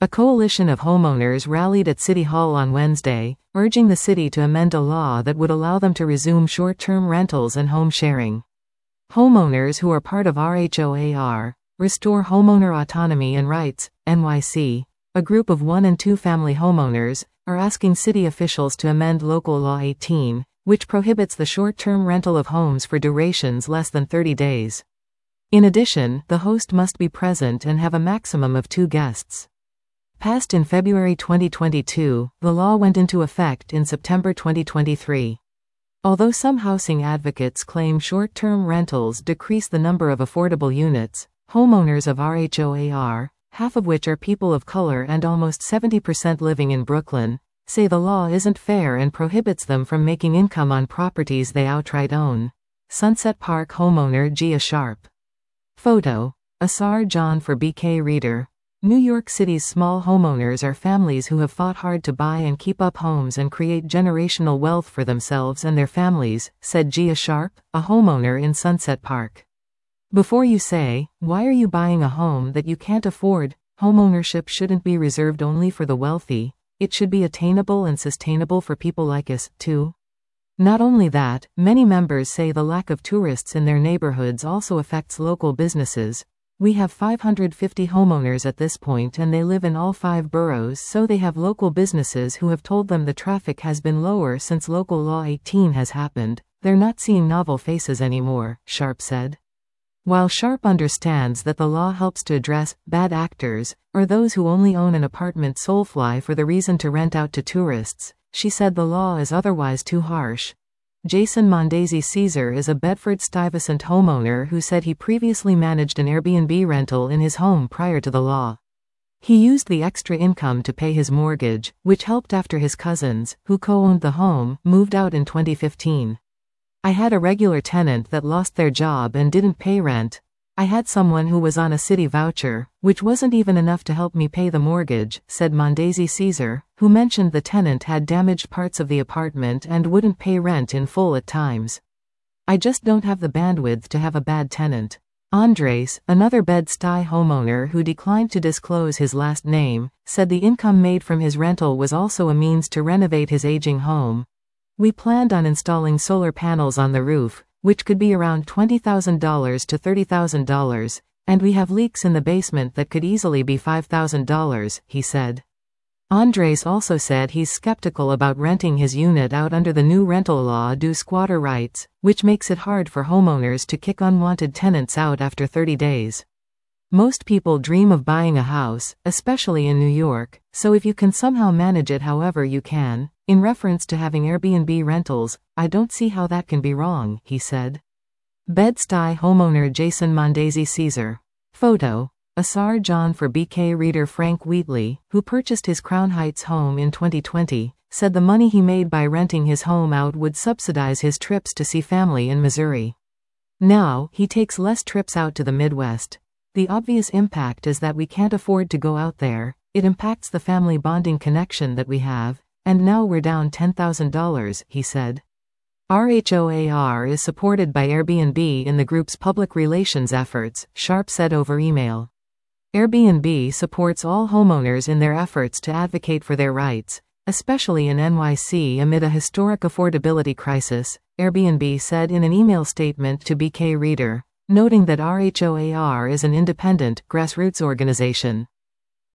A coalition of homeowners rallied at City Hall on Wednesday, urging the city to amend a law that would allow them to resume short-term rentals and home sharing. Homeowners who are part of RHOAR, Restore Homeowner Autonomy and Rights, NYC, a group of 1- and 2-family homeowners, are asking city officials to amend Local Law 18, which prohibits the short-term rental of homes for durations less than 30 days. In addition, the host must be present and have a maximum of 2 guests. Passed in February 2022, the law went into effect in September 2023. Although some housing advocates claim short-term rentals decrease the number of affordable units, homeowners of RHOAR, half of which are people of color and almost 70% living in Brooklyn, say the law isn't fair and prohibits them from making income on properties they outright own. Sunset Park homeowner Gia Sharp. Photo. Asar John for BK Reader. New York City's small homeowners are families who have fought hard to buy and keep up homes and create generational wealth for themselves and their families, said Gia Sharp, a homeowner in Sunset Park. Before you say, "Why are you buying a home that you can't afford?" Homeownership shouldn't be reserved only for the wealthy. It should be attainable and sustainable for people like us, too. Not only that, many members say the lack of tourists in their neighborhoods also affects local businesses. We have 550 homeowners at this point and they live in all 5 boroughs, so they have local businesses who have told them the traffic has been lower since Local Law 18 has happened. They're not seeing novel faces anymore, Sharp said. While Sharp understands that the law helps to address bad actors, or those who only own an apartment soulfly for the reason to rent out to tourists, she said the law is otherwise too harsh. Jason Mondesi Caesar is a Bedford-Stuyvesant homeowner who said he previously managed an Airbnb rental in his home prior to the law. He used the extra income to pay his mortgage, which helped after his cousins, who co-owned the home, moved out in 2015. "I had a regular tenant that lost their job and didn't pay rent. I had someone who was on a city voucher, which wasn't even enough to help me pay the mortgage," said Mondesi Caesar, who mentioned the tenant had damaged parts of the apartment and wouldn't pay rent in full at times. "I just don't have the bandwidth to have a bad tenant." Andres, another Bed-Stuy homeowner who declined to disclose his last name, said the income made from his rental was also a means to renovate his aging home. "We planned on installing solar panels on the roof, which could be around $20,000 to $30,000, and we have leaks in the basement that could easily be $5,000, he said. Andres also said he's skeptical about renting his unit out under the new rental law due squatter rights, which makes it hard for homeowners to kick unwanted tenants out after 30 days. "Most people dream of buying a house, especially in New York, so if you can somehow manage it however you can," in reference to having Airbnb rentals, "I don't see how that can be wrong," he said. Bed-Stuy homeowner Jason Mondesi Caesar. Photo. Asar John for BK Reader. Frank Wheatley, who purchased his Crown Heights home in 2020, said the money he made by renting his home out would subsidize his trips to see family in Missouri. Now, he takes less trips out to the Midwest. "The obvious impact is that we can't afford to go out there. It impacts the family bonding connection that we have, and now we're down $10,000, he said. RHOAR is supported by Airbnb in the group's public relations efforts, Sharp said over email. Airbnb supports all homeowners in their efforts to advocate for their rights, especially in NYC amid a historic affordability crisis, Airbnb said in an email statement to BK Reader, noting that RHOAR is an independent, grassroots organization.